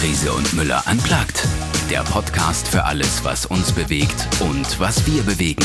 Riese und Müller unplugged. Der Podcast für alles, was uns bewegt und was wir bewegen.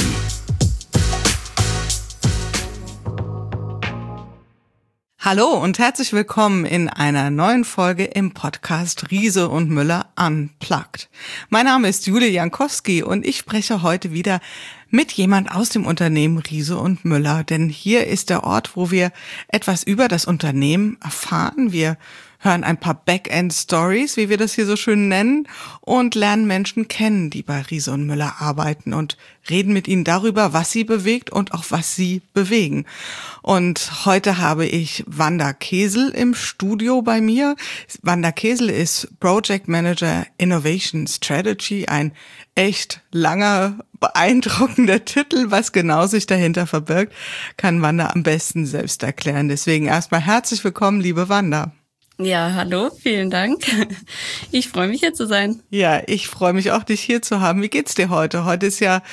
Hallo und herzlich willkommen in einer neuen Folge im Podcast Riese und Müller unplugged. Mein Name ist Julia Jankowski und ich spreche heute wieder mit jemand aus dem Unternehmen Riese und Müller, denn hier ist der Ort, wo wir etwas über das Unternehmen erfahren. Wir hören ein paar Backend-Stories, wie wir das hier so schön nennen, und lernen Menschen kennen, die bei Riese und Müller arbeiten und reden mit ihnen darüber, was sie bewegt und auch was sie bewegen. Und heute habe ich Wanda Kesel im Studio bei mir. Wanda Kesel ist Project Manager Innovation Strategy, ein echt langer, beeindruckender Titel. Was genau sich dahinter verbirgt, kann Wanda am besten selbst erklären. Deswegen erstmal herzlich willkommen, liebe Wanda. Ja, hallo, vielen Dank. Ich freue mich, hier zu sein. Ja, ich freue mich auch, dich hier zu haben. Wie geht's dir heute? Heute ist ja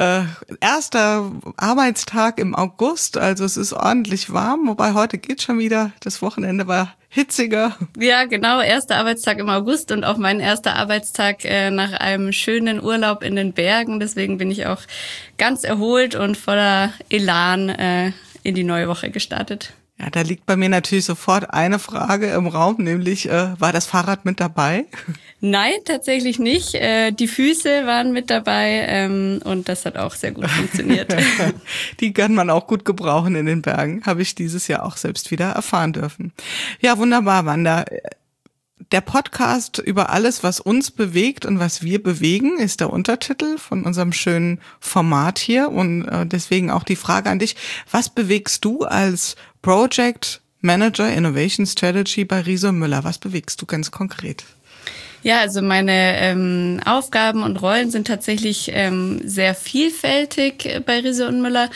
erster Arbeitstag im August, also es ist ordentlich warm, wobei heute geht's schon wieder. Das Wochenende war hitziger. Ja, genau, erster Arbeitstag im August und auch mein erster Arbeitstag nach einem schönen Urlaub in den Bergen. Deswegen bin ich auch ganz erholt und voller Elan in die neue Woche gestartet. Ja, da liegt bei mir natürlich sofort eine Frage im Raum, nämlich, war das Fahrrad mit dabei? Nein, tatsächlich nicht. Die Füße waren mit dabei und das hat auch sehr gut funktioniert. Die kann man auch gut gebrauchen in den Bergen, habe ich dieses Jahr auch selbst wieder erfahren dürfen. Ja, wunderbar, Wanda. Der Podcast über alles, was uns bewegt und was wir bewegen, ist der Untertitel von unserem schönen Format hier. Und deswegen auch die Frage an dich, was bewegst du als Project Manager Innovation Strategy bei Riese und Müller? Was bewegst du ganz konkret? Ja, also meine Aufgaben und Rollen sind tatsächlich sehr vielfältig bei Riese und Müller.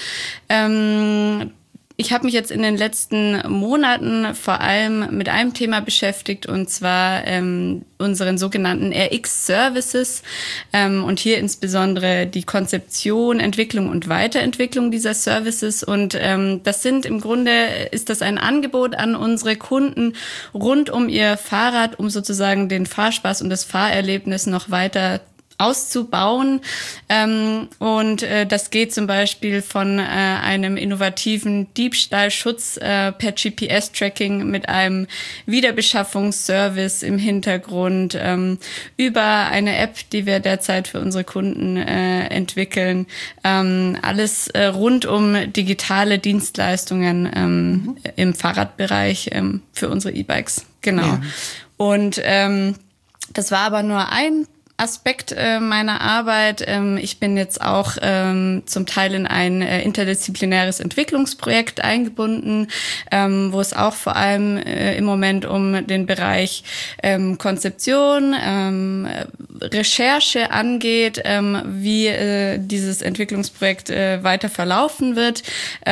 Ich habe mich jetzt in den letzten Monaten vor allem mit einem Thema beschäftigt, und zwar unseren sogenannten RX-Services und hier insbesondere die Konzeption, Entwicklung und Weiterentwicklung dieser Services. Und das sind im Grunde, ist das ein Angebot an unsere Kunden rund um ihr Fahrrad, um sozusagen den Fahrspaß und das Fahrerlebnis noch weiter auszubauen. Und das geht zum Beispiel von einem innovativen Diebstahlschutz per GPS-Tracking mit einem Wiederbeschaffungsservice im Hintergrund über eine App, die wir derzeit für unsere Kunden entwickeln. Alles rund um digitale Dienstleistungen im Fahrradbereich für unsere E-Bikes. Genau. Ja. Und das war aber nur ein Aspekt meiner Arbeit. Ich bin jetzt auch zum Teil in ein interdisziplinäres Entwicklungsprojekt eingebunden, wo es auch vor allem im Moment um den Bereich Konzeption, Recherche angeht, wie dieses Entwicklungsprojekt weiter verlaufen wird,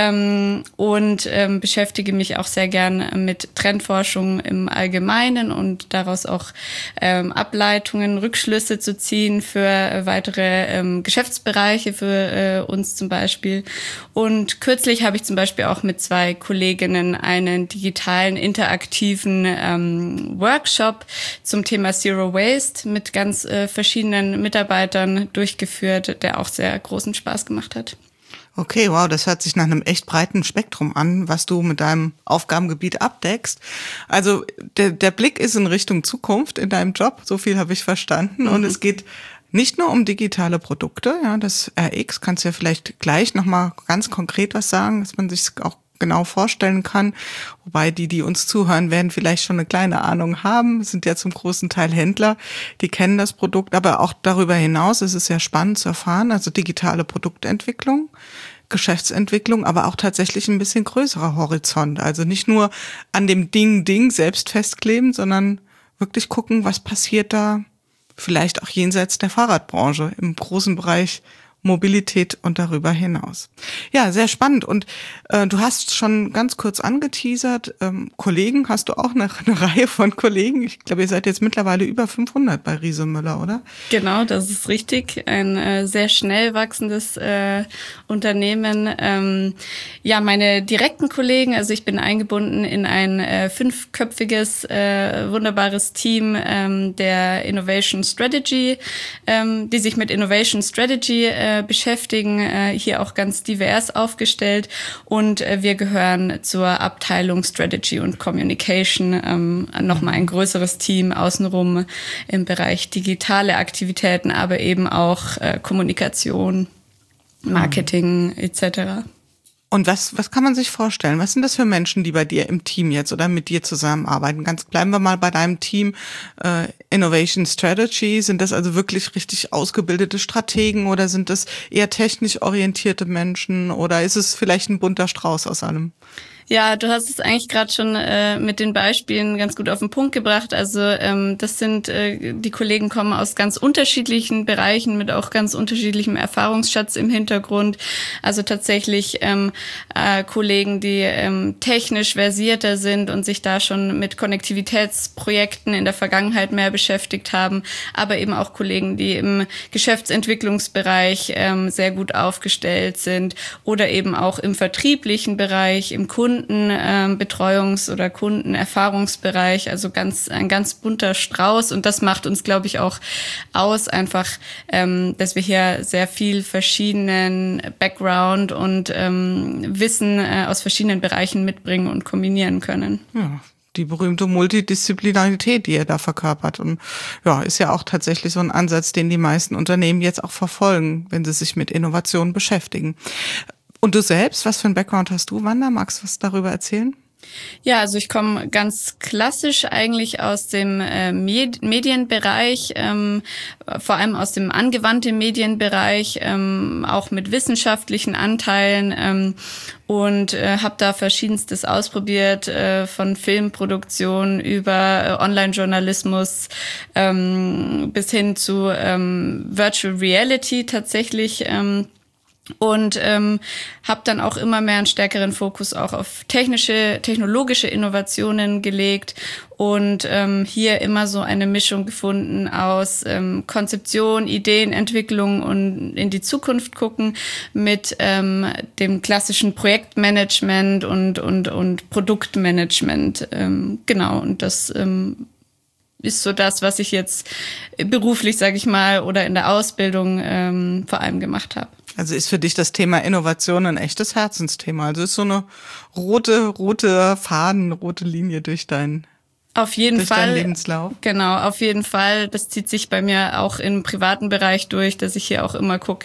und beschäftige mich auch sehr gern mit Trendforschung im Allgemeinen und daraus auch Ableitungen, Rückschlüsse zu ziehen für weitere Geschäftsbereiche für uns zum Beispiel. Und kürzlich habe ich zum Beispiel auch mit 2 Kolleginnen einen digitalen, interaktiven Workshop zum Thema Zero Waste mit ganz verschiedenen Mitarbeitern durchgeführt, der auch sehr großen Spaß gemacht hat. Okay, wow, das hört sich nach einem echt breiten Spektrum an, was du mit deinem Aufgabengebiet abdeckst. Also der Blick ist in Richtung Zukunft in deinem Job, so viel habe ich verstanden. Und es geht nicht nur um digitale Produkte, ja, das RX, kannst du ja vielleicht gleich nochmal ganz konkret was sagen, dass man sich auch genau vorstellen kann. Wobei die uns zuhören, werden vielleicht schon eine kleine Ahnung haben, sind ja zum großen Teil Händler, die kennen das Produkt, aber auch darüber hinaus ist es ja spannend zu erfahren, also digitale Produktentwicklung, Geschäftsentwicklung, aber auch tatsächlich ein bisschen größerer Horizont. Also nicht nur an dem Ding selbst festkleben, sondern wirklich gucken, was passiert da vielleicht auch jenseits der Fahrradbranche im großen Bereich Mobilität und darüber hinaus. Ja, sehr spannend. Und du hast schon ganz kurz angeteasert, Kollegen, hast du auch eine Reihe von Kollegen? Ich glaube, ihr seid jetzt mittlerweile über 500 bei Riese Müller, oder? Genau, das ist richtig. Ein sehr schnell wachsendes Unternehmen. Ja, meine direkten Kollegen, also ich bin eingebunden in ein 5-köpfiges, wunderbares Team der Innovation Strategy, die sich mit Innovation Strategy beschäftigen, hier auch ganz divers aufgestellt, und wir gehören zur Abteilung Strategy und Communication, nochmal ein größeres Team außenrum im Bereich digitale Aktivitäten, aber eben auch Kommunikation, Marketing etc. Und was kann man sich vorstellen? Was sind das für Menschen, die bei dir im Team jetzt oder mit dir zusammenarbeiten? Bleiben wir mal bei deinem Team Innovation Strategy. Sind das also wirklich richtig ausgebildete Strategen oder sind das eher technisch orientierte Menschen oder ist es vielleicht ein bunter Strauß aus allem? Ja, du hast es eigentlich gerade schon mit den Beispielen ganz gut auf den Punkt gebracht. Also das sind, die Kollegen kommen aus ganz unterschiedlichen Bereichen mit auch ganz unterschiedlichem Erfahrungsschatz im Hintergrund. Also tatsächlich Kollegen, die technisch versierter sind und sich da schon mit Konnektivitätsprojekten in der Vergangenheit mehr beschäftigt haben, aber eben auch Kollegen, die im Geschäftsentwicklungsbereich sehr gut aufgestellt sind oder eben auch im vertrieblichen Bereich, im Kundenbetreuungs- oder Kundenerfahrungsbereich, also ein ganz bunter Strauß, und das macht uns, glaube ich, auch aus, einfach, dass wir hier sehr viel verschiedenen Background und Wissen aus verschiedenen Bereichen mitbringen und kombinieren können. Ja. Die berühmte Multidisziplinarität, die ihr da verkörpert. Und ja, ist ja auch tatsächlich so ein Ansatz, den die meisten Unternehmen jetzt auch verfolgen, wenn sie sich mit Innovation beschäftigen. Und du selbst, was für ein Background hast du, Wanda? Magst du was darüber erzählen? Ja, also ich komme ganz klassisch eigentlich aus dem Medienbereich, vor allem aus dem angewandten Medienbereich, auch mit wissenschaftlichen Anteilen, und habe da Verschiedenstes ausprobiert, von Filmproduktion über Online-Journalismus bis hin zu Virtual Reality tatsächlich. Und habe dann auch immer mehr einen stärkeren Fokus auch auf technologische Innovationen gelegt und hier immer so eine Mischung gefunden aus Konzeption, Ideenentwicklung und in die Zukunft gucken mit dem klassischen Projektmanagement und Produktmanagement. Genau, und das ist so das, was ich jetzt beruflich, sage ich mal, oder in der Ausbildung vor allem gemacht habe. Also ist für dich das Thema Innovation ein echtes Herzensthema? Also ist so eine rote Faden, rote Linie durch deinen Lebenslauf? Genau, auf jeden Fall. Das zieht sich bei mir auch im privaten Bereich durch, dass ich hier auch immer gucke,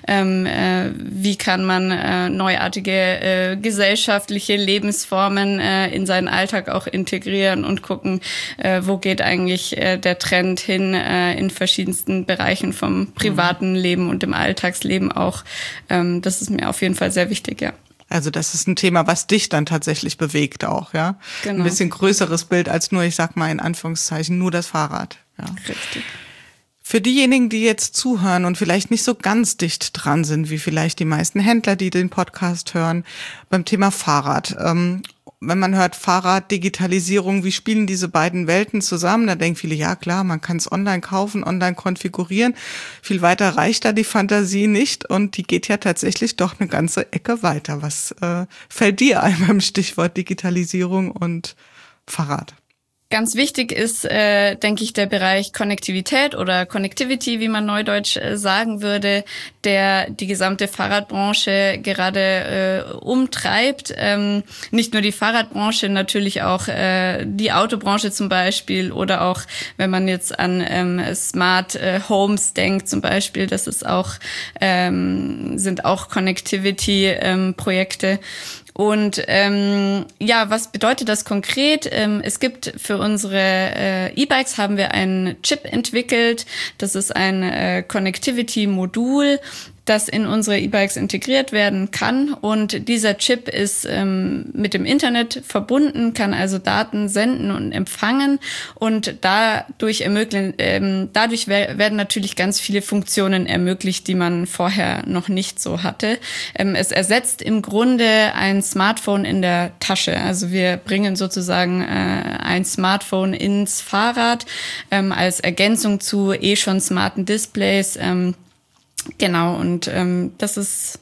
wie kann man neuartige gesellschaftliche Lebensformen in seinen Alltag auch integrieren und gucken, wo geht eigentlich der Trend hin in verschiedensten Bereichen vom privaten Leben und dem Alltagsleben auch. Das ist mir auf jeden Fall sehr wichtig, ja. Also das ist ein Thema, was dich dann tatsächlich bewegt auch, ja? Genau. Ein bisschen größeres Bild als nur, ich sag mal in Anführungszeichen, nur das Fahrrad. Ja. Richtig. Für diejenigen, die jetzt zuhören und vielleicht nicht so ganz dicht dran sind, wie vielleicht die meisten Händler, die den Podcast hören, beim Thema Fahrrad. Wenn man hört Fahrrad, Digitalisierung, wie spielen diese beiden Welten zusammen? Da denken viele, ja klar, man kann es online kaufen, online konfigurieren. Viel weiter reicht da die Fantasie nicht und die geht ja tatsächlich doch eine ganze Ecke weiter. Was fällt dir ein beim Stichwort Digitalisierung und Fahrrad? Ganz wichtig ist, denke ich, der Bereich Konnektivität oder Connectivity, wie man neudeutsch sagen würde, der die gesamte Fahrradbranche gerade umtreibt. Nicht nur die Fahrradbranche, natürlich auch die Autobranche zum Beispiel oder auch, wenn man jetzt an Smart Homes denkt zum Beispiel, das ist auch sind auch Connectivity-Projekte. Und ja, was bedeutet das konkret? Es gibt für unsere E-Bikes haben wir einen Chip entwickelt. Das ist ein Connectivity-Modul, das in unsere E-Bikes integriert werden kann. Und dieser Chip ist mit dem Internet verbunden, kann also Daten senden und empfangen. Und dadurch werden natürlich ganz viele Funktionen ermöglicht, die man vorher noch nicht so hatte. Es ersetzt im Grunde ein Smartphone in der Tasche. Also wir bringen sozusagen ein Smartphone ins Fahrrad als Ergänzung zu schon smarten Displays. Genau, und das ist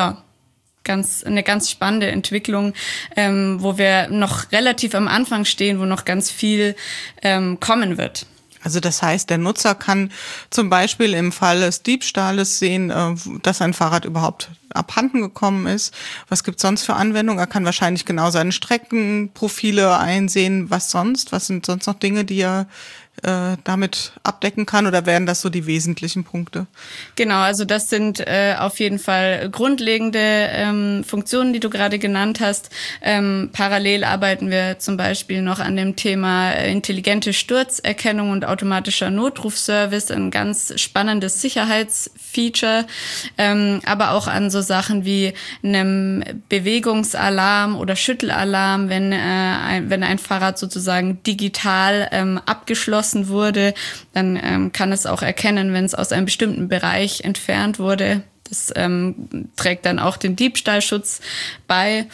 eine ganz spannende Entwicklung, wo wir noch relativ am Anfang stehen, wo noch ganz viel kommen wird. Also das heißt, der Nutzer kann zum Beispiel im Fall des Diebstahles sehen, dass ein Fahrrad überhaupt abhanden gekommen ist. Was gibt's sonst für Anwendungen? Er kann wahrscheinlich genau seine Streckenprofile einsehen. Was sonst? Was sind sonst noch Dinge, die er damit abdecken kann, oder wären das so die wesentlichen Punkte? Genau, also das sind auf jeden Fall grundlegende Funktionen, die du gerade genannt hast. Parallel arbeiten wir zum Beispiel noch an dem Thema intelligente Sturzerkennung und automatischer Notrufservice, ein ganz spannendes Sicherheitsfeature, aber auch an so Sachen wie einem Bewegungsalarm oder Schüttelalarm, wenn ein Fahrrad sozusagen digital abgeschlossen wurde, dann kann es auch erkennen, wenn es aus einem bestimmten Bereich entfernt wurde. Das trägt dann auch den Diebstahlschutz bei.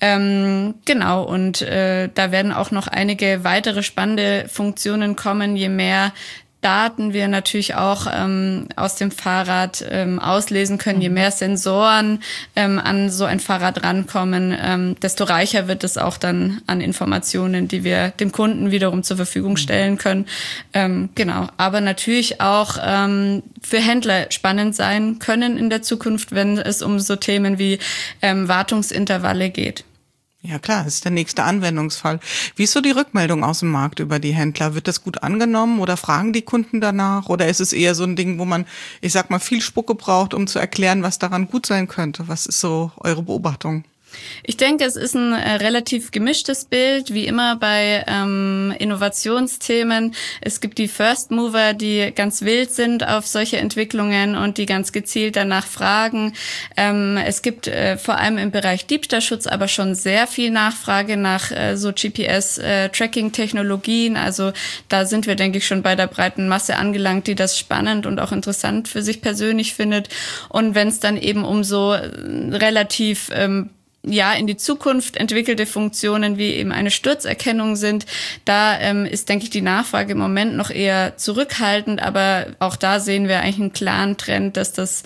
Genau, und da werden auch noch einige weitere spannende Funktionen kommen, je mehr Daten wir natürlich auch aus dem Fahrrad auslesen können. Je mehr Sensoren an so ein Fahrrad rankommen, desto reicher wird es auch dann an Informationen, die wir dem Kunden wiederum zur Verfügung stellen können. Genau, aber natürlich auch für Händler spannend sein können in der Zukunft, wenn es um so Themen wie Wartungsintervalle geht. Ja klar, das ist der nächste Anwendungsfall. Wie ist so die Rückmeldung aus dem Markt über die Händler? Wird das gut angenommen oder fragen die Kunden danach? Oder ist es eher so ein Ding, wo man, ich sag mal, viel Spucke braucht, um zu erklären, was daran gut sein könnte? Was ist so eure Beobachtung? Ich denke, es ist ein relativ gemischtes Bild, wie immer bei Innovationsthemen. Es gibt die First Mover, die ganz wild sind auf solche Entwicklungen und die ganz gezielt danach fragen. Es gibt vor allem im Bereich Diebstahlschutz aber schon sehr viel Nachfrage nach so GPS-Tracking-Technologien. Also da sind wir, denke ich, schon bei der breiten Masse angelangt, die das spannend und auch interessant für sich persönlich findet. Und wenn es dann eben um so relativ in die Zukunft entwickelte Funktionen wie eben eine Sturzerkennung sind, da ist, denke ich, die Nachfrage im Moment noch eher zurückhaltend, aber auch da sehen wir eigentlich einen klaren Trend, dass das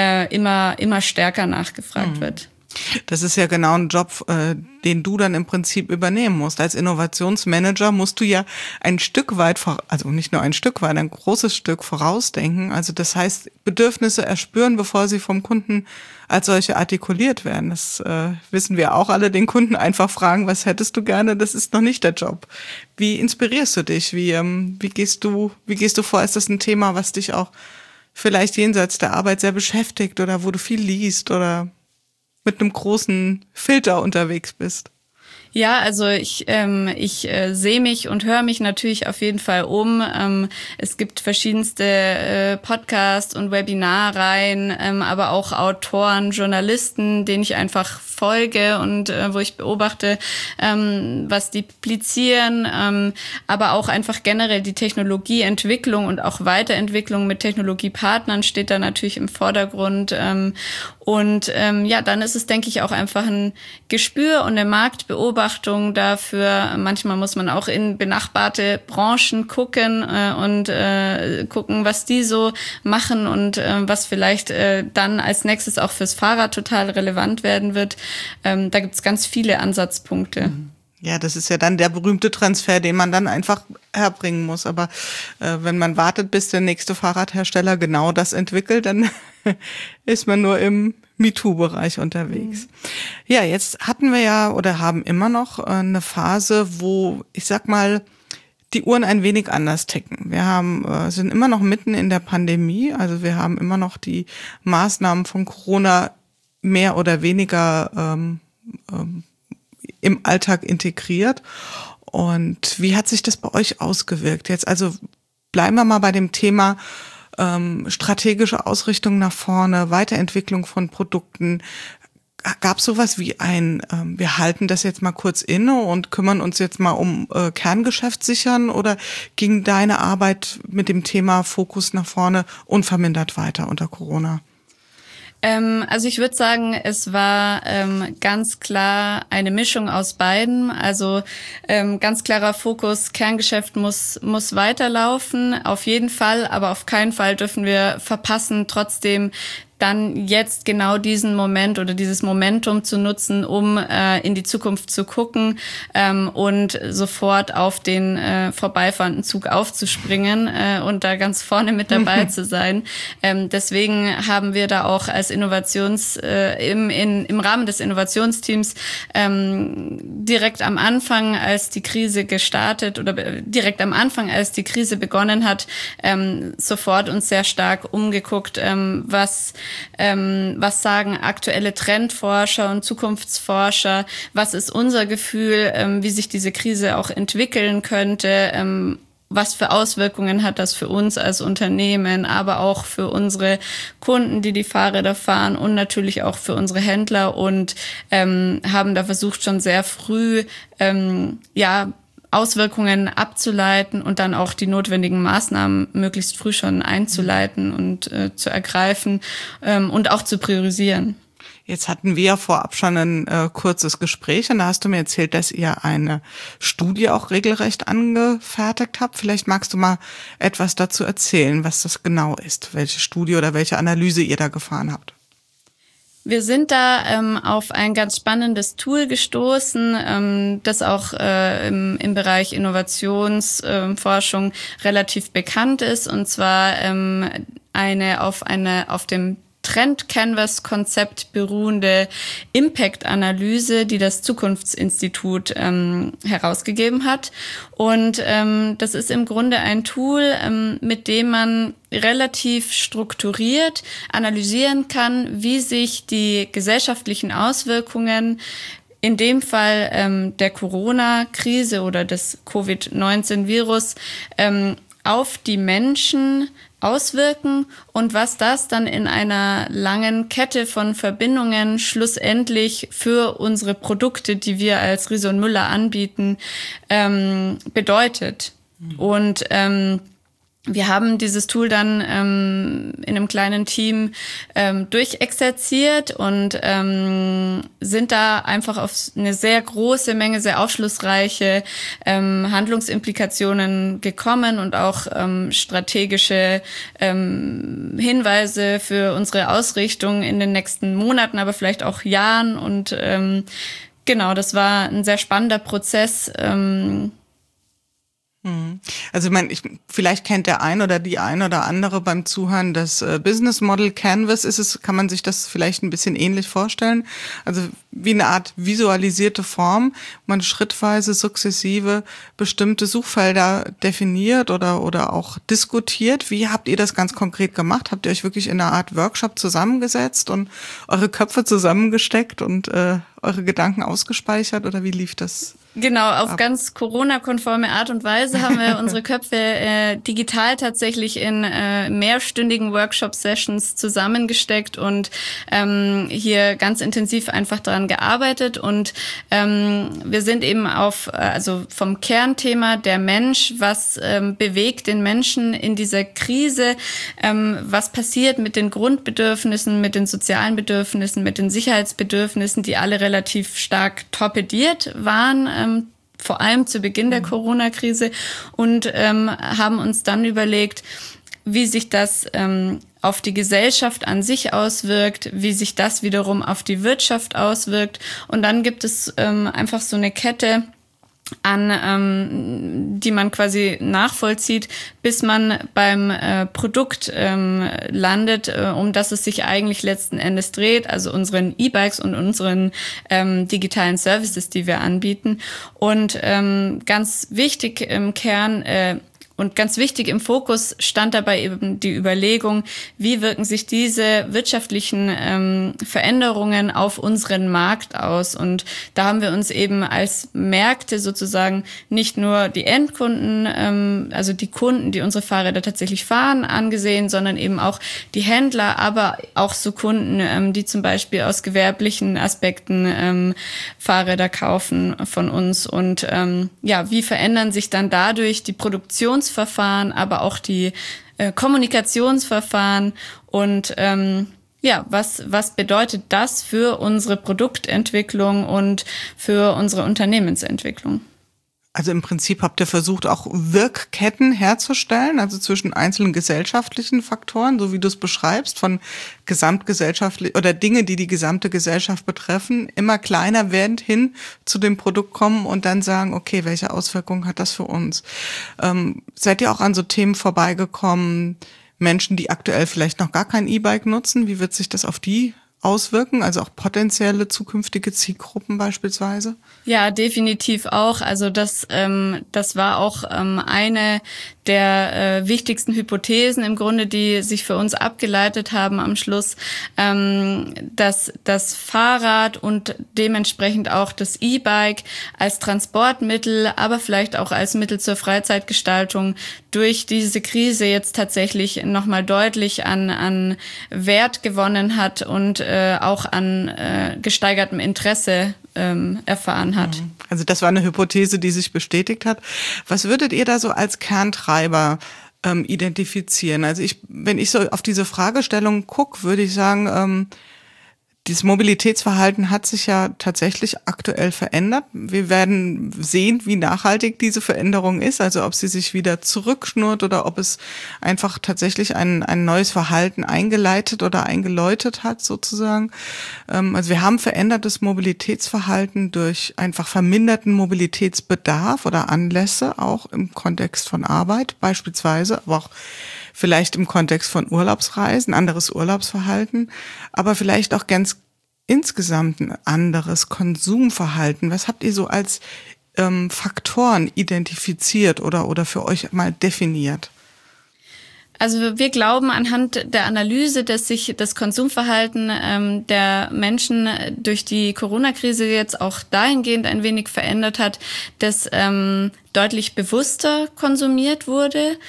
immer stärker nachgefragt wird. Das ist ja genau ein Job, den du dann im Prinzip übernehmen musst. Als Innovationsmanager musst du ja ein Stück weit, also nicht nur ein Stück weit, ein großes Stück vorausdenken. Also das heißt, Bedürfnisse erspüren, bevor sie vom Kunden als solche artikuliert werden. Das wissen wir auch alle, den Kunden einfach fragen, was hättest du gerne? Das ist noch nicht der Job. Wie inspirierst du dich? Wie gehst du vor? Ist das ein Thema, was dich auch vielleicht jenseits der Arbeit sehr beschäftigt oder wo du viel liest oder mit einem großen Filter unterwegs bist? Ja, also ich sehe mich und höre mich natürlich auf jeden Fall um. Es gibt verschiedenste Podcasts und Webinarreihen, aber auch Autoren, Journalisten, denen ich einfach folge und wo ich beobachte, was die publizieren, aber auch einfach generell die Technologieentwicklung und auch Weiterentwicklung mit Technologiepartnern steht da natürlich im Vordergrund. Und dann ist es, denke ich, auch einfach ein Gespür und eine Marktbeobachtung dafür. Manchmal muss man auch in benachbarte Branchen gucken und gucken, was die so machen und was vielleicht dann als nächstes auch fürs Fahrrad total relevant werden wird. Da gibt's ganz viele Ansatzpunkte. Ja, das ist ja dann der berühmte Transfer, den man dann einfach herbringen muss. Aber wenn man wartet, bis der nächste Fahrradhersteller genau das entwickelt, dann ist man nur im MeToo-Bereich unterwegs. Ja, jetzt hatten wir ja oder haben immer noch eine Phase, wo, ich sag mal, die Uhren ein wenig anders ticken. Wir sind immer noch mitten in der Pandemie, also wir haben immer noch die Maßnahmen von Corona mehr oder weniger im Alltag integriert. Und wie hat sich das bei euch ausgewirkt? Jetzt also bleiben wir mal bei dem Thema strategische Ausrichtung nach vorne, Weiterentwicklung von Produkten. Gab es sowas wie wir halten das jetzt mal kurz inne und kümmern uns jetzt mal um Kerngeschäft sichern, oder ging deine Arbeit mit dem Thema Fokus nach vorne unvermindert weiter unter Corona? Also ich würde sagen, es war ganz klar eine Mischung aus beiden. Also ganz klarer Fokus, Kerngeschäft muss weiterlaufen, auf jeden Fall, aber auf keinen Fall dürfen wir verpassen, trotzdem dann jetzt genau diesen Moment oder dieses Momentum zu nutzen, um in die Zukunft zu gucken und sofort auf den vorbeifahrenden Zug aufzuspringen und da ganz vorne mit dabei zu sein. Deswegen haben wir da auch als im Rahmen des Innovationsteams direkt am Anfang, als die Krise begonnen hat, sofort uns sehr stark umgeguckt, was sagen aktuelle Trendforscher und Zukunftsforscher, was ist unser Gefühl, wie sich diese Krise auch entwickeln könnte, was für Auswirkungen hat das für uns als Unternehmen, aber auch für unsere Kunden, die Fahrräder fahren, und natürlich auch für unsere Händler, und haben da versucht, schon sehr früh Auswirkungen abzuleiten und dann auch die notwendigen Maßnahmen möglichst früh schon einzuleiten und zu ergreifen und auch zu priorisieren. Jetzt hatten wir ja vorab schon ein kurzes Gespräch, und da hast du mir erzählt, dass ihr eine Studie auch regelrecht angefertigt habt. Vielleicht magst du mal etwas dazu erzählen, was das genau ist, welche Studie oder welche Analyse ihr da gefahren habt. Wir sind da auf ein ganz spannendes Tool gestoßen, das auch im Bereich Innovationsforschung relativ bekannt ist, und zwar auf dem Trend-Canvas-Konzept beruhende Impact-Analyse, die das Zukunftsinstitut herausgegeben hat. Und das ist im Grunde ein Tool, mit dem man relativ strukturiert analysieren kann, wie sich die gesellschaftlichen Auswirkungen, in dem Fall der Corona-Krise oder des Covid-19-Virus, auf die Menschen auswirken und was das dann in einer langen Kette von Verbindungen schlussendlich für unsere Produkte, die wir als Riese und Müller anbieten, bedeutet. Und wir haben dieses Tool dann in einem kleinen Team durchexerziert und sind da einfach auf eine sehr große Menge, sehr aufschlussreiche Handlungsimplikationen gekommen und auch strategische Hinweise für unsere Ausrichtung in den nächsten Monaten, aber vielleicht auch Jahren. Und genau, das war ein sehr spannender Prozess. Also vielleicht kennt der ein oder die ein oder andere beim Zuhören das Business Model Canvas. Kann man sich das vielleicht ein bisschen ähnlich vorstellen? Also wie eine Art visualisierte Form, man schrittweise, sukzessive bestimmte Suchfelder definiert oder auch diskutiert. Wie habt ihr das ganz konkret gemacht? Habt ihr euch wirklich in einer Art Workshop zusammengesetzt und eure Köpfe zusammengesteckt und eure Gedanken ausgespeichert, oder wie lief das? Genau, auf ganz Corona-konforme Art und Weise haben wir unsere Köpfe digital tatsächlich in mehrstündigen Workshop-Sessions zusammengesteckt und hier ganz intensiv einfach daran gearbeitet. Und wir sind eben also vom Kernthema der Mensch, was bewegt den Menschen in dieser Krise, was passiert mit den Grundbedürfnissen, mit den sozialen Bedürfnissen, mit den Sicherheitsbedürfnissen, die alle relativ stark torpediert waren, vor allem zu Beginn der Corona-Krise, und haben uns dann überlegt, wie sich das auf die Gesellschaft an sich auswirkt, wie sich das wiederum auf die Wirtschaft auswirkt. Und dann gibt es einfach so eine Kette an, die man quasi nachvollzieht, bis man beim Produkt landet, um das es sich eigentlich letzten Endes dreht, also unseren E-Bikes und unseren digitalen Services, die wir anbieten. Und ganz wichtig im Kern, Und ganz wichtig im Fokus stand dabei eben die Überlegung, wie wirken sich diese wirtschaftlichen Veränderungen auf unseren Markt aus. Und da haben wir uns eben als Märkte sozusagen nicht nur die Endkunden, also die Kunden, die unsere Fahrräder tatsächlich fahren, angesehen, sondern eben auch die Händler, aber auch so Kunden, die zum Beispiel aus gewerblichen Aspekten Fahrräder kaufen von uns. Und wie verändern sich dann dadurch die Produktionsverfahren, aber auch die Kommunikationsverfahren und was bedeutet das für unsere Produktentwicklung und für unsere Unternehmensentwicklung? Also im Prinzip habt ihr versucht, auch Wirkketten herzustellen, also zwischen einzelnen gesellschaftlichen Faktoren, so wie du es beschreibst, von gesamtgesellschaftlich oder Dinge, die die gesamte Gesellschaft betreffen, immer kleiner werdend hin zu dem Produkt kommen und dann sagen, okay, welche Auswirkungen hat das für uns? Seid ihr auch an so Themen vorbeigekommen, Menschen, die aktuell vielleicht noch gar kein E-Bike nutzen, wie wird sich das auf die auswirken, also auch potenzielle zukünftige Zielgruppen beispielsweise? Ja, definitiv auch. Also das war auch eine der wichtigsten Hypothesen im Grunde, die sich für uns abgeleitet haben am Schluss, dass das Fahrrad und dementsprechend auch das E-Bike als Transportmittel, aber vielleicht auch als Mittel zur Freizeitgestaltung durch diese Krise jetzt tatsächlich nochmal deutlich an Wert gewonnen hat und auch an gesteigertem Interesse erfahren hat. Also das war eine Hypothese, die sich bestätigt hat. Was würdet ihr da so als Kerntreiber identifizieren? Also wenn ich so auf diese Fragestellung gucke, würde ich sagen, dieses Mobilitätsverhalten hat sich ja tatsächlich aktuell verändert. Wir werden sehen, wie nachhaltig diese Veränderung ist, also ob sie sich wieder zurückschnurrt oder ob es einfach tatsächlich ein neues Verhalten eingeleitet oder eingeläutet hat sozusagen. Also wir haben verändertes Mobilitätsverhalten durch einfach verminderten Mobilitätsbedarf oder Anlässe, auch im Kontext von Arbeit beispielsweise, aber auch vielleicht im Kontext von Urlaubsreisen, anderes Urlaubsverhalten, aber vielleicht auch ganz insgesamt ein anderes Konsumverhalten. Was habt ihr so als Faktoren identifiziert oder für euch mal definiert? Also wir glauben anhand der Analyse, dass sich das Konsumverhalten der Menschen durch die Corona-Krise jetzt auch dahingehend ein wenig verändert hat, dass deutlich bewusster konsumiert wurde,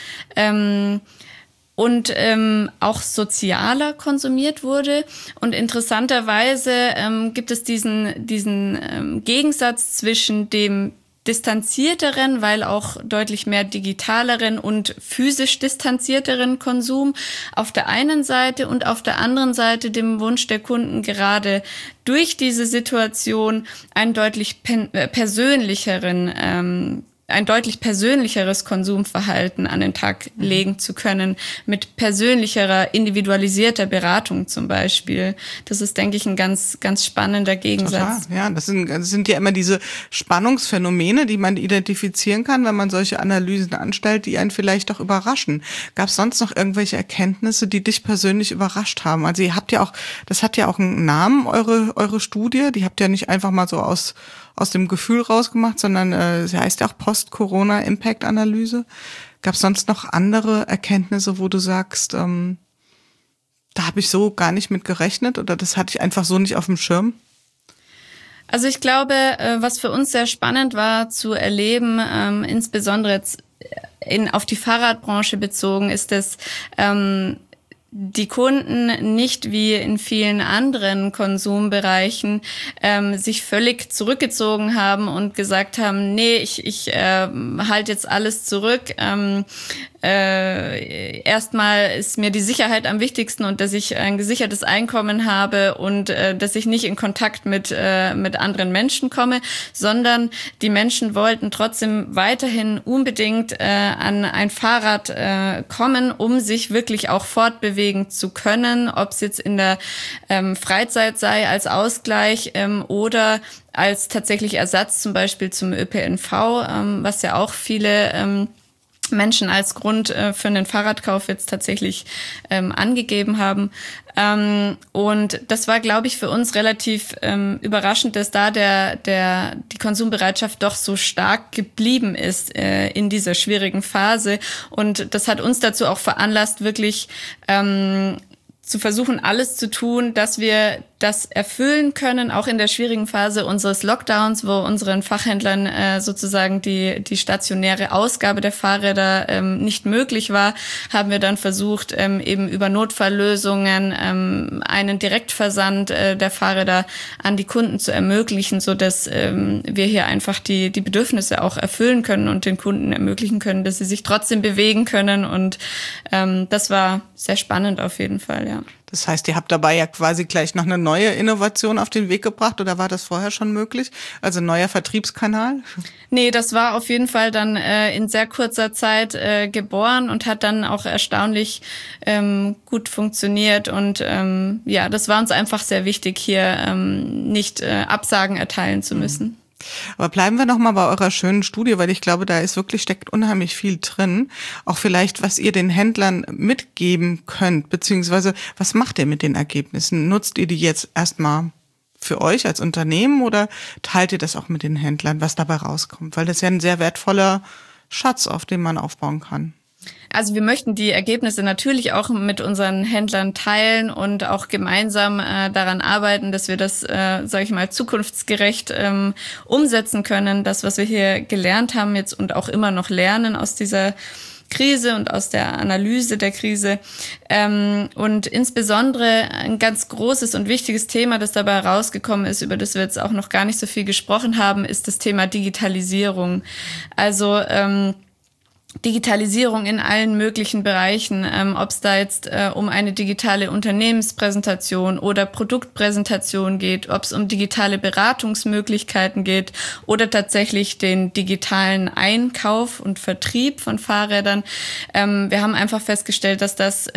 und auch sozialer konsumiert wurde. Und interessanterweise gibt es diesen Gegensatz zwischen dem distanzierteren, weil auch deutlich mehr digitaleren und physisch distanzierteren Konsum auf der einen Seite und auf der anderen Seite dem Wunsch der Kunden, gerade durch diese Situation ein deutlich persönlicheres Konsumverhalten an den Tag legen zu können, mit persönlicherer, individualisierter Beratung zum Beispiel. Das ist, denke ich, ein ganz, ganz spannender Gegensatz. Total. Ja, das sind ja immer diese Spannungsphänomene, die man identifizieren kann, wenn man solche Analysen anstellt, die einen vielleicht auch überraschen. Gab es sonst noch irgendwelche Erkenntnisse, die dich persönlich überrascht haben? Also ihr habt ja auch, das hat ja auch einen Namen, eure Studie, die habt ihr nicht einfach mal so aus dem Gefühl rausgemacht, sondern sie heißt ja auch Post-Corona-Impact-Analyse. Gab es sonst noch andere Erkenntnisse, wo du sagst, da habe ich so gar nicht mit gerechnet oder das hatte ich einfach so nicht auf dem Schirm? Also ich glaube, was für uns sehr spannend war zu erleben, insbesondere jetzt auf die Fahrradbranche bezogen, ist, dass die Kunden nicht wie in vielen anderen Konsumbereichen sich völlig zurückgezogen haben und gesagt haben, nee, ich halte jetzt alles zurück. Erstmal ist mir die Sicherheit am wichtigsten und dass ich ein gesichertes Einkommen habe und dass ich nicht in Kontakt mit anderen Menschen komme, sondern die Menschen wollten trotzdem weiterhin unbedingt an ein Fahrrad kommen, um sich wirklich auch fortbewegen zu können, ob es jetzt in der Freizeit sei als Ausgleich oder als tatsächlich Ersatz zum Beispiel zum ÖPNV, was ja auch viele Menschen als Grund für einen Fahrradkauf jetzt tatsächlich angegeben haben. Und das war, glaube ich, für uns relativ überraschend, dass da die Konsumbereitschaft doch so stark geblieben ist in dieser schwierigen Phase. Und das hat uns dazu auch veranlasst, wirklich zu versuchen, alles zu tun, dass wir das erfüllen können, auch in der schwierigen Phase unseres Lockdowns, wo unseren Fachhändlern sozusagen die stationäre Ausgabe der Fahrräder nicht möglich war, haben wir dann versucht, eben über Notfalllösungen einen Direktversand der Fahrräder an die Kunden zu ermöglichen, so dass wir hier einfach die Bedürfnisse auch erfüllen können und den Kunden ermöglichen können, dass sie sich trotzdem bewegen können. Und das war sehr spannend auf jeden Fall, ja. Das heißt, ihr habt dabei ja quasi gleich noch eine neue Innovation auf den Weg gebracht, oder war das vorher schon möglich? Also ein neuer Vertriebskanal? Nee, das war auf jeden Fall dann in sehr kurzer Zeit geboren und hat dann auch erstaunlich gut funktioniert. Und ja, das war uns einfach sehr wichtig, hier nicht Absagen erteilen zu müssen. Aber bleiben wir noch mal bei eurer schönen Studie, weil ich glaube, steckt unheimlich viel drin. Auch vielleicht, was ihr den Händlern mitgeben könnt, beziehungsweise was macht ihr mit den Ergebnissen? Nutzt ihr die jetzt erstmal für euch als Unternehmen oder teilt ihr das auch mit den Händlern, was dabei rauskommt? Weil das ist ja ein sehr wertvoller Schatz, auf den man aufbauen kann. Also wir möchten die Ergebnisse natürlich auch mit unseren Händlern teilen und auch gemeinsam daran arbeiten, dass wir das, sage ich mal, zukunftsgerecht umsetzen können. Das, was wir hier gelernt haben jetzt und auch immer noch lernen aus dieser Krise und aus der Analyse der Krise. Und insbesondere ein ganz großes und wichtiges Thema, das dabei herausgekommen ist, über das wir jetzt auch noch gar nicht so viel gesprochen haben, ist das Thema Digitalisierung. Also Digitalisierung in allen möglichen Bereichen, ob es da jetzt um eine digitale Unternehmenspräsentation oder Produktpräsentation geht, ob es um digitale Beratungsmöglichkeiten geht oder tatsächlich den digitalen Einkauf und Vertrieb von Fahrrädern. Wir haben einfach festgestellt, dass das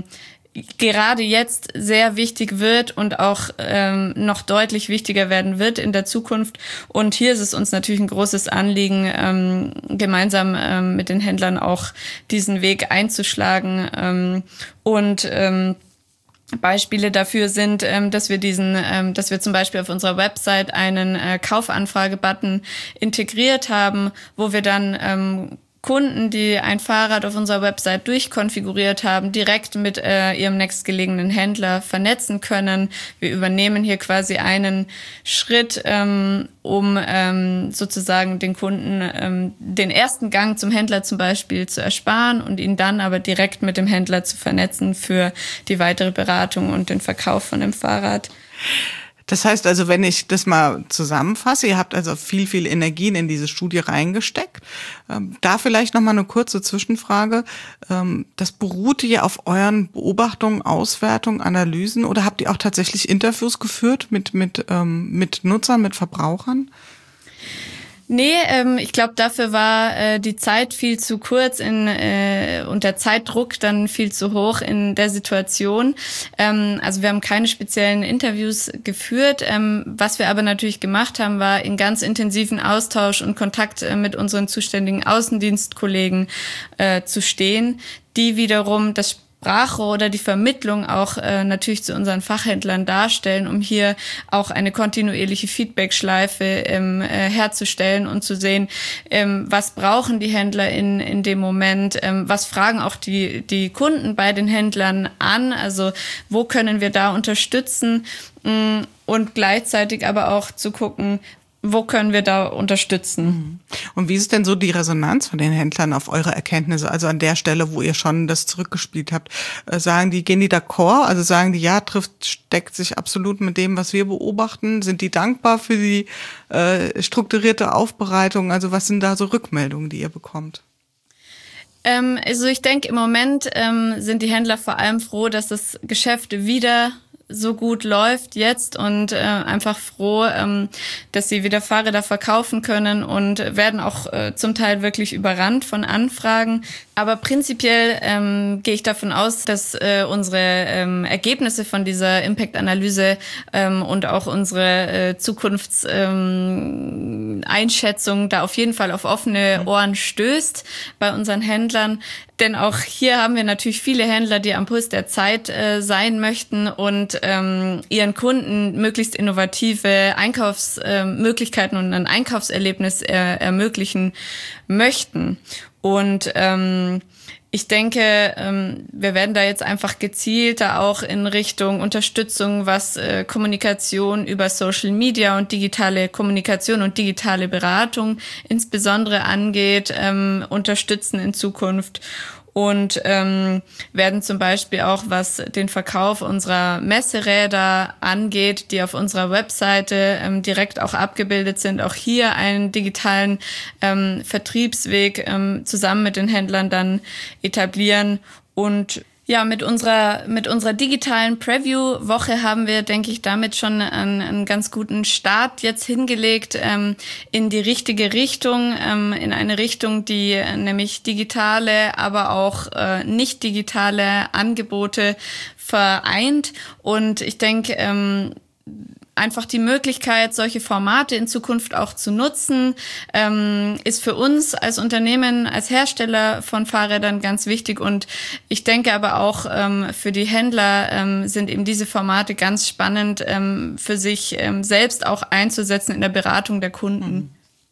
gerade jetzt sehr wichtig wird und auch noch deutlich wichtiger werden wird in der Zukunft. Und hier ist es uns natürlich ein großes Anliegen, gemeinsam mit den Händlern auch diesen Weg einzuschlagen. Beispiele dafür sind, dass wir zum Beispiel auf unserer Website einen Kaufanfrage-Button integriert haben, wo wir dann Kunden, die ein Fahrrad auf unserer Website durchkonfiguriert haben, direkt mit ihrem nächstgelegenen Händler vernetzen können. Wir übernehmen hier quasi einen Schritt, um sozusagen den Kunden den ersten Gang zum Händler zum Beispiel zu ersparen und ihn dann aber direkt mit dem Händler zu vernetzen für die weitere Beratung und den Verkauf von dem Fahrrad. Das heißt also, wenn ich das mal zusammenfasse, ihr habt also viel, viel Energien in diese Studie reingesteckt. Da vielleicht noch mal eine kurze Zwischenfrage. Das beruhte ja auf euren Beobachtungen, Auswertungen, Analysen, oder habt ihr auch tatsächlich Interviews geführt mit Nutzern, mit Verbrauchern? Nee, ich glaube, dafür war die Zeit viel zu kurz und der Zeitdruck dann viel zu hoch in der Situation. Also wir haben keine speziellen Interviews geführt. Was wir aber natürlich gemacht haben, war in ganz intensiven Austausch und Kontakt mit unseren zuständigen Außendienstkollegen zu stehen, die wiederum das Sprachrohr oder die Vermittlung auch natürlich zu unseren Fachhändlern darstellen, um hier auch eine kontinuierliche Feedback-Schleife herzustellen und zu sehen, was brauchen die Händler in dem Moment, was fragen auch die Kunden bei den Händlern an, also wo können wir da unterstützen und gleichzeitig aber auch zu gucken, wo können wir da unterstützen? Und wie ist denn so die Resonanz von den Händlern auf eure Erkenntnisse? Also an der Stelle, wo ihr schon das zurückgespielt habt, gehen die d'accord? Also sagen die, ja, deckt sich absolut mit dem, was wir beobachten? Sind die dankbar für die strukturierte Aufbereitung? Also was sind da so Rückmeldungen, die ihr bekommt? Also ich denke, im Moment sind die Händler vor allem froh, dass das Geschäft wieder so gut läuft jetzt und einfach froh, dass sie wieder Fahrräder verkaufen können und werden auch zum Teil wirklich überrannt von Anfragen. Aber prinzipiell gehe ich davon aus, dass unsere Ergebnisse von dieser Impact-Analyse und auch unsere Zukunftseinschätzung da auf jeden Fall auf offene Ohren stößt bei unseren Händlern. Denn auch hier haben wir natürlich viele Händler, die am Puls der Zeit sein möchten und ihren Kunden möglichst innovative Einkaufsmöglichkeiten und ein Einkaufserlebnis ermöglichen möchten. Und ich denke, wir werden da jetzt einfach gezielter auch in Richtung Unterstützung, was Kommunikation über Social Media und digitale Kommunikation und digitale Beratung insbesondere angeht, unterstützen in Zukunft. Und werden zum Beispiel auch, was den Verkauf unserer Messeräder angeht, die auf unserer Webseite direkt auch abgebildet sind, auch hier einen digitalen Vertriebsweg zusammen mit den Händlern dann etablieren. Und ja, mit unserer digitalen Preview-Woche haben wir, denke ich, damit schon einen ganz guten Start jetzt hingelegt in die richtige Richtung, in eine Richtung, die nämlich digitale, aber auch nicht digitale Angebote vereint. Und ich denke, einfach die Möglichkeit, solche Formate in Zukunft auch zu nutzen, ist für uns als Unternehmen, als Hersteller von Fahrrädern ganz wichtig. Und ich denke aber auch für die Händler sind eben diese Formate ganz spannend für sich selbst auch einzusetzen in der Beratung der Kunden.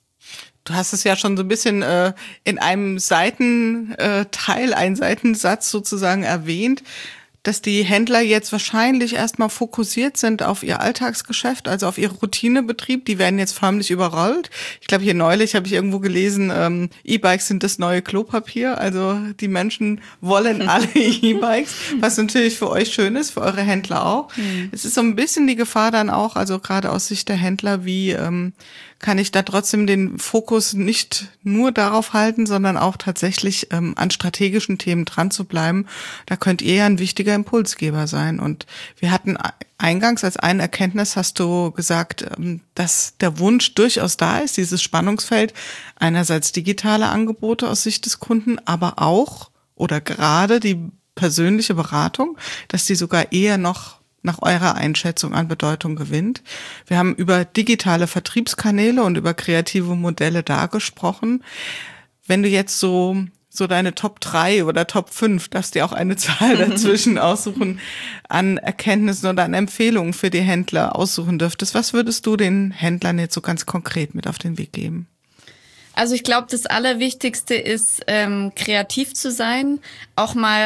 Du hast es ja schon so ein bisschen in einem Seitenteil, einen Seitensatz sozusagen erwähnt, dass die Händler jetzt wahrscheinlich erstmal fokussiert sind auf ihr Alltagsgeschäft, also auf ihre Routinebetrieb. Die werden jetzt förmlich überrollt. Ich glaube, hier neulich habe ich irgendwo gelesen, E-Bikes sind das neue Klopapier. Also die Menschen wollen alle E-Bikes, was natürlich für euch schön ist, für eure Händler auch. Es ist so ein bisschen die Gefahr dann auch, also gerade aus Sicht der Händler, wie kann ich da trotzdem den Fokus nicht nur darauf halten, sondern auch tatsächlich an strategischen Themen dran zu bleiben. Da könnt ihr ja ein wichtiger Impulsgeber sein. Und wir hatten eingangs als eine Erkenntnis, hast du gesagt, dass der Wunsch durchaus da ist, dieses Spannungsfeld, einerseits digitale Angebote aus Sicht des Kunden, aber auch oder gerade die persönliche Beratung, dass die sogar eher noch nach eurer Einschätzung an Bedeutung gewinnt. Wir haben über digitale Vertriebskanäle und über kreative Modelle da gesprochen. Wenn du jetzt so deine Top 3 oder Top 5, darfst dir auch eine Zahl dazwischen aussuchen, an Erkenntnissen oder an Empfehlungen für die Händler aussuchen dürftest, was würdest du den Händlern jetzt so ganz konkret mit auf den Weg geben? Also ich glaube, das Allerwichtigste ist, kreativ zu sein, auch mal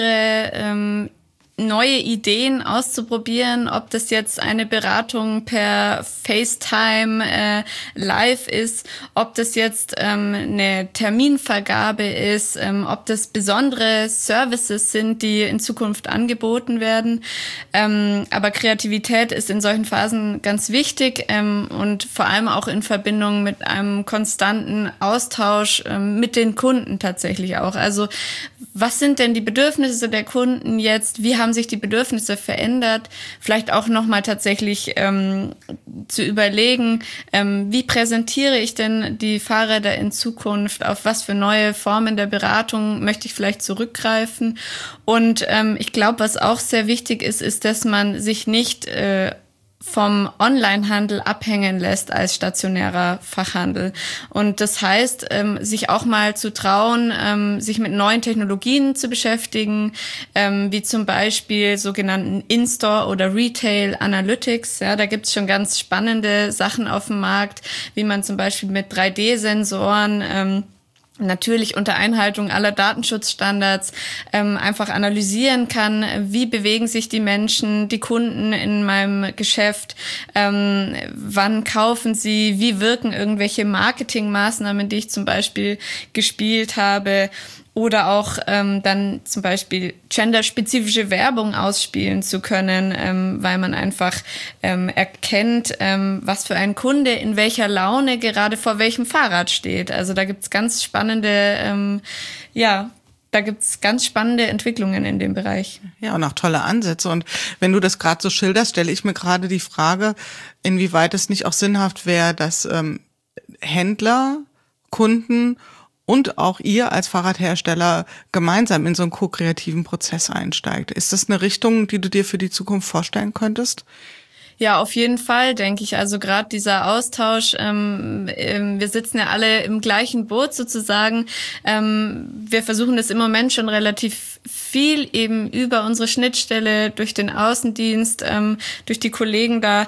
andere neue Ideen auszuprobieren, ob das jetzt eine Beratung per FaceTime live ist, ob das jetzt eine Terminvergabe ist, ob das besondere Services sind, die in Zukunft angeboten werden. Aber Kreativität ist in solchen Phasen ganz wichtig und vor allem auch in Verbindung mit einem konstanten Austausch mit den Kunden tatsächlich auch. Also was sind denn die Bedürfnisse der Kunden jetzt? Wie haben sich die Bedürfnisse verändert? Vielleicht auch nochmal tatsächlich zu überlegen, wie präsentiere ich denn die Fahrräder in Zukunft? Auf was für neue Formen der Beratung möchte ich vielleicht zurückgreifen? Und ich glaube, was auch sehr wichtig ist, ist, dass man sich nicht vom Onlinehandel abhängen lässt als stationärer Fachhandel. Und das heißt, sich auch mal zu trauen, sich mit neuen Technologien zu beschäftigen, wie zum Beispiel sogenannten In-Store oder Retail Analytics. Ja, da gibt's schon ganz spannende Sachen auf dem Markt, wie man zum Beispiel mit 3D-Sensoren natürlich unter Einhaltung aller Datenschutzstandards einfach analysieren kann, wie bewegen sich die Menschen, die Kunden in meinem Geschäft, wann kaufen sie, wie wirken irgendwelche Marketingmaßnahmen, die ich zum Beispiel gespielt habe. Oder auch dann zum Beispiel genderspezifische Werbung ausspielen zu können, weil man einfach erkennt, was für ein Kunde in welcher Laune gerade vor welchem Fahrrad steht. Also da gibt's ganz spannende da gibt's ganz spannende Entwicklungen in dem Bereich. Ja, und auch tolle Ansätze. Und wenn du das gerade so schilderst, stelle ich mir gerade die Frage, inwieweit es nicht auch sinnhaft wäre, dass Händler, Kunden und auch ihr als Fahrradhersteller gemeinsam in so einen ko-kreativen Prozess einsteigt. Ist das eine Richtung, die du dir für die Zukunft vorstellen könntest? Ja, auf jeden Fall, denke ich. Also gerade dieser Austausch, wir sitzen ja alle im gleichen Boot sozusagen. Wir versuchen das im Moment schon relativ viel eben über unsere Schnittstelle, durch den Außendienst, durch die Kollegen da,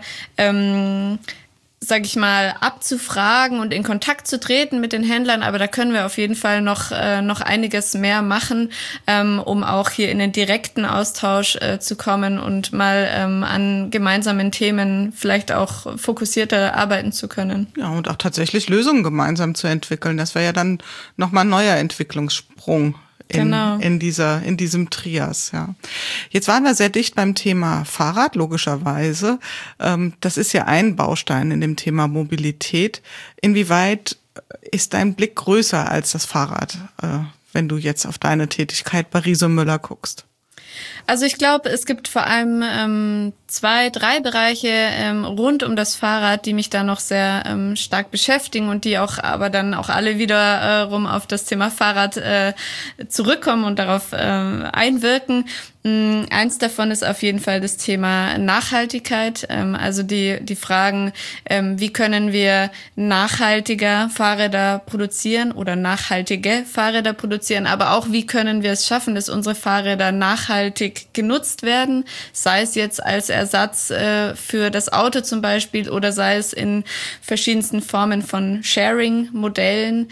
sag ich mal, abzufragen und in Kontakt zu treten mit den Händlern, aber da können wir auf jeden Fall noch einiges mehr machen, um auch hier in den direkten Austausch zu kommen und mal an gemeinsamen Themen vielleicht auch fokussierter arbeiten zu können. Ja, und auch tatsächlich Lösungen gemeinsam zu entwickeln. Das wäre ja dann nochmal ein neuer Entwicklungssprung. In diesem Trias, ja. Jetzt waren wir sehr dicht beim Thema Fahrrad, logischerweise. Das ist ja ein Baustein in dem Thema Mobilität. Inwieweit ist dein Blick größer als das Fahrrad, wenn du jetzt auf deine Tätigkeit bei Riese und Müller guckst? Also ich glaube, es gibt vor allem 2, 3 Bereiche rund um das Fahrrad, die mich da noch sehr stark beschäftigen und die auch aber dann auch alle wiederum auf das Thema Fahrrad zurückkommen und darauf einwirken. Eins davon ist auf jeden Fall das Thema Nachhaltigkeit, also die Fragen, wie können wir nachhaltiger Fahrräder produzieren oder nachhaltige Fahrräder produzieren, aber auch wie können wir es schaffen, dass unsere Fahrräder nachhaltig genutzt werden, sei es jetzt als Ersatz für das Auto zum Beispiel oder sei es in verschiedensten Formen von Sharing-Modellen.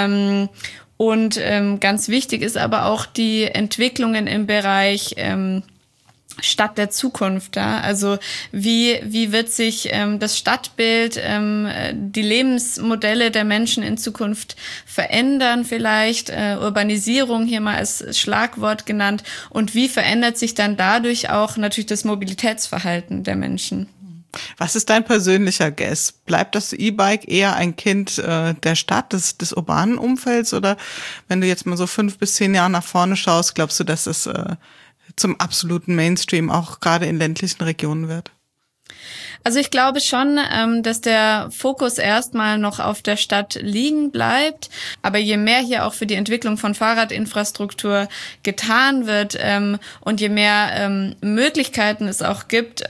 Und ganz wichtig ist aber auch die Entwicklungen im Bereich Stadt der Zukunft. Ja? Also wie wird sich das Stadtbild, die Lebensmodelle der Menschen in Zukunft verändern vielleicht, Urbanisierung hier mal als Schlagwort genannt, und wie verändert sich dann dadurch auch natürlich das Mobilitätsverhalten der Menschen? Was ist dein persönlicher Guess? Bleibt das E-Bike eher ein Kind der Stadt, des urbanen Umfelds, oder wenn du jetzt mal so 5 bis 10 Jahre nach vorne schaust, glaubst du, dass es zum absoluten Mainstream auch gerade in ländlichen Regionen wird? Also ich glaube schon, dass der Fokus erstmal noch auf der Stadt liegen bleibt. Aber je mehr hier auch für die Entwicklung von Fahrradinfrastruktur getan wird und je mehr Möglichkeiten es auch gibt,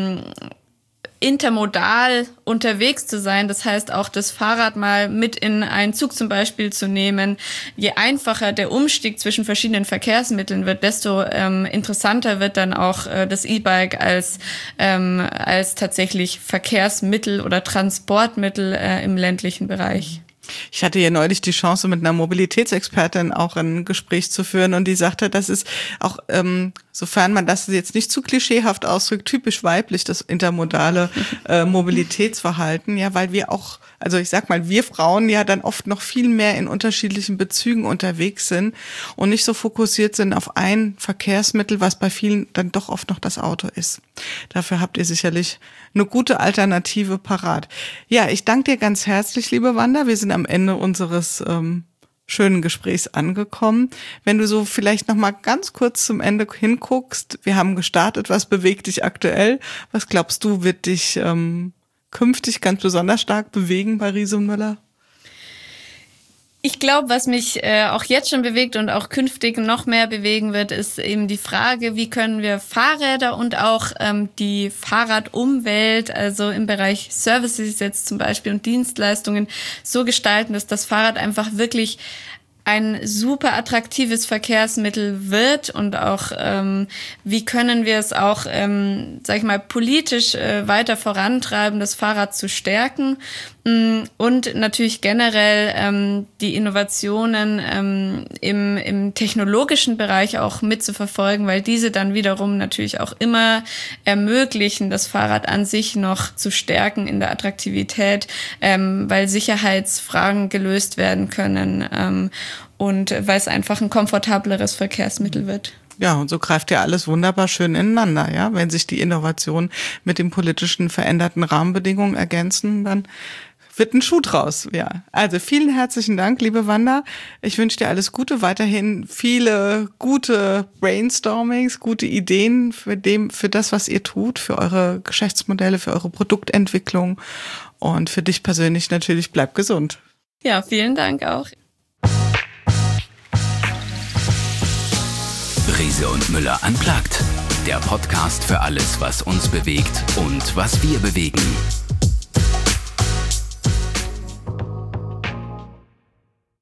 intermodal unterwegs zu sein, das heißt auch das Fahrrad mal mit in einen Zug zum Beispiel zu nehmen. Je einfacher der Umstieg zwischen verschiedenen Verkehrsmitteln wird, desto interessanter wird dann auch das E-Bike als tatsächlich Verkehrsmittel oder Transportmittel im ländlichen Bereich. Ich hatte ja neulich die Chance, mit einer Mobilitätsexpertin auch ein Gespräch zu führen, und die sagte, das ist auch, sofern man das jetzt nicht zu klischeehaft ausdrückt, typisch weiblich, das intermodale Mobilitätsverhalten, ja, weil wir auch, also ich sag mal, wir Frauen ja dann oft noch viel mehr in unterschiedlichen Bezügen unterwegs sind und nicht so fokussiert sind auf ein Verkehrsmittel, was bei vielen dann doch oft noch das Auto ist. Dafür habt ihr sicherlich eine gute Alternative parat. Ja, ich danke dir ganz herzlich, liebe Wanda. Wir sind am Ende unseres schönen Gesprächs angekommen. Wenn du so vielleicht noch mal ganz kurz zum Ende hinguckst, wir haben gestartet, was bewegt dich aktuell? Was glaubst du, wird dich künftig ganz besonders stark bewegen bei Riese und Müller? Ich glaube, was mich auch jetzt schon bewegt und auch künftig noch mehr bewegen wird, ist eben die Frage, wie können wir Fahrräder und auch die Fahrradumwelt, also im Bereich Services jetzt zum Beispiel und Dienstleistungen, so gestalten, dass das Fahrrad einfach wirklich ein super attraktives Verkehrsmittel wird, und auch wie können wir es auch, sag ich mal, politisch weiter vorantreiben, das Fahrrad zu stärken, und natürlich generell die Innovationen im technologischen Bereich auch mitzuverfolgen, weil diese dann wiederum natürlich auch immer ermöglichen, das Fahrrad an sich noch zu stärken in der Attraktivität, weil Sicherheitsfragen gelöst werden können, und weil es einfach ein komfortableres Verkehrsmittel wird. Ja, und so greift ja alles wunderbar schön ineinander, ja. Wenn sich die Innovationen mit den politischen veränderten Rahmenbedingungen ergänzen, dann wird ein Schuh draus. Ja, also vielen herzlichen Dank, liebe Wanda. Ich wünsche dir alles Gute, weiterhin viele gute Brainstormings, gute Ideen für das, was ihr tut, für eure Geschäftsmodelle, für eure Produktentwicklung und für dich persönlich natürlich. Bleib gesund. Ja, vielen Dank auch. Riese und Müller unplugged. Der Podcast für alles, was uns bewegt und was wir bewegen.